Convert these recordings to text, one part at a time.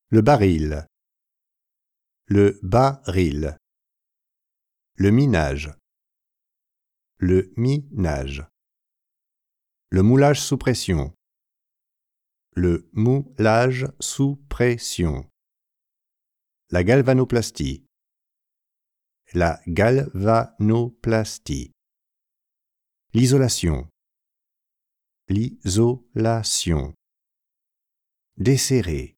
Le baril. Le baril. Le minage. Le minage. Le moulage sous pression. Le moulage sous pression. La galvanoplastie. La galvanoplastie. L'isolation. L'isolation. Desserrer.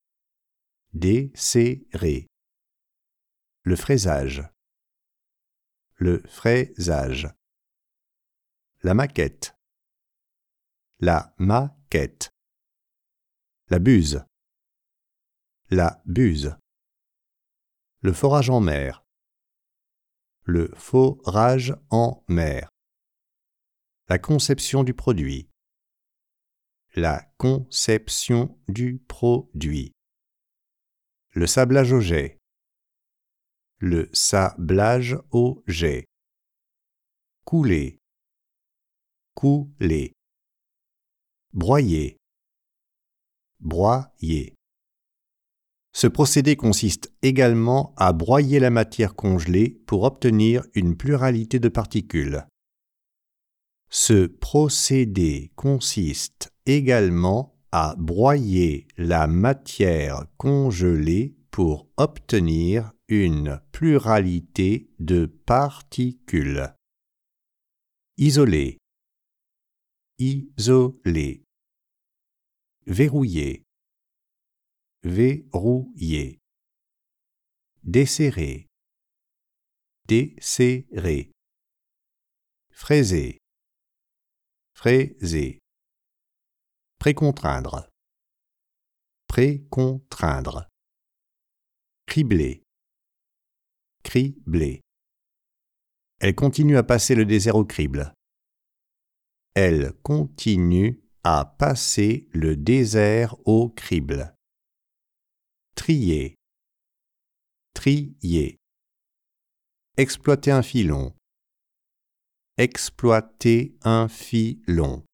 Desserrer. Le fraisage. Le fraisage. La maquette. La maquette. La buse. La buse. Le forage en mer. Le forage en mer. La conception du produit. La conception du produit. Le sablage au jet. Le sablage au jet. Couler. Couler. Broyer. Broyer. Ce procédé consiste également à broyer la matière congelée pour obtenir une pluralité de particules. Ce procédé consiste également à broyer la matière congelée pour obtenir une pluralité de particules. Isoler. Isoler. Verrouiller. Verrouiller. Desserrer. Desserrer. Fraiser. Fraiser. Précontraindre. Précontraindre. Cribler. Cribler. Elle continue à passer le désert au crible. Elle continue à passer le désert au crible. Trier. Trier. Exploiter un filon. Exploiter un filon.